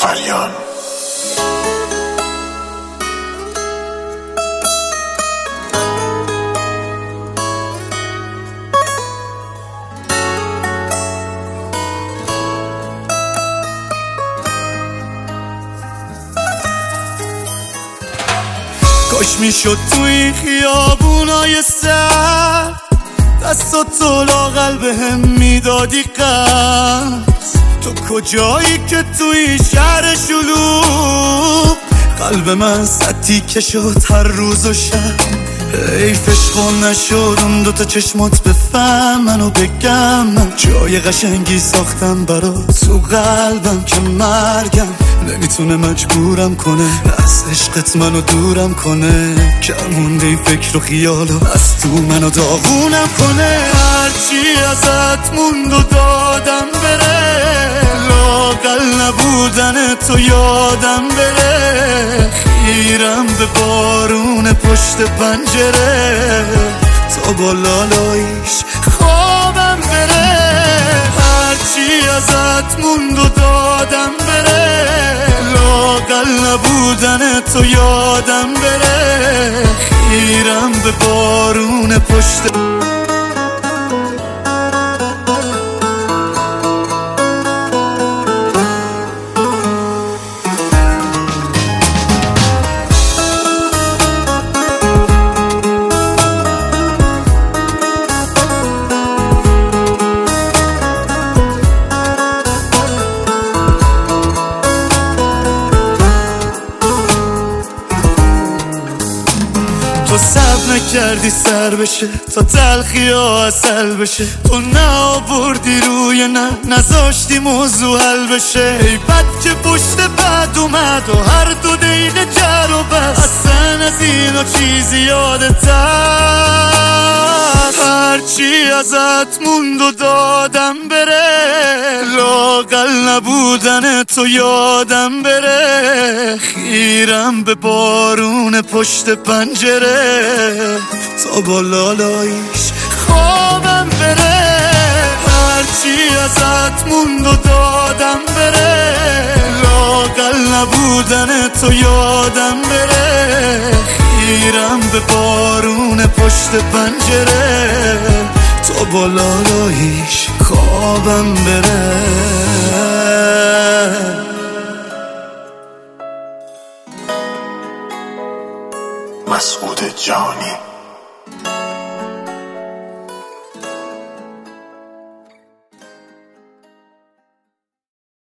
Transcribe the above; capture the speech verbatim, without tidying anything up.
فریان. کاش میشد تو این خیابونای سر دستاتو لاغل بهم میدادی قرض. تو کجایی که تو این شهر شلوغ قلب من سطی که شد هر روز و شب. حیفش خون نشد اون دوتا چشمات بفهم منو بگم. من جای قشنگی ساختم برات تو قلبم که مرگم نمیتونه مجبورم کنه از عشقت منو دورم کنه. کمونده این فکر و خیالو از تو منو داغونم کنه. هرچی ازت موند و دادم بره لااقل نبودن تو یادم بره. خیرم به بارون پشت پنجره تا با لالایش خوابم بره. هرچی ازت موند و دادم بره لااقل نبودن تو یادم بره. خیرم به بارون پشت تو صبر نکردی سر بشه تا تلخی ها اصل بشه. تو نه آوردی روی نه نذاشتی موضوع حل بشه. ای بد که پشت بد اومد و هر دو دقیقه جر و بس. اصلا از اینا چیزی یادت هست. هرچی ازت موند و دادم بره لااقل نبودن تو یادم بره. خیرم به بارون پشت پنجره تا با لالایش خوابم بره. هرچی ازت موند و دادم بره لااقل نبودن تو یادم بره. خیرم به بارون پشت پنجره تا با لالایش خوابم بره. مسعود جانی.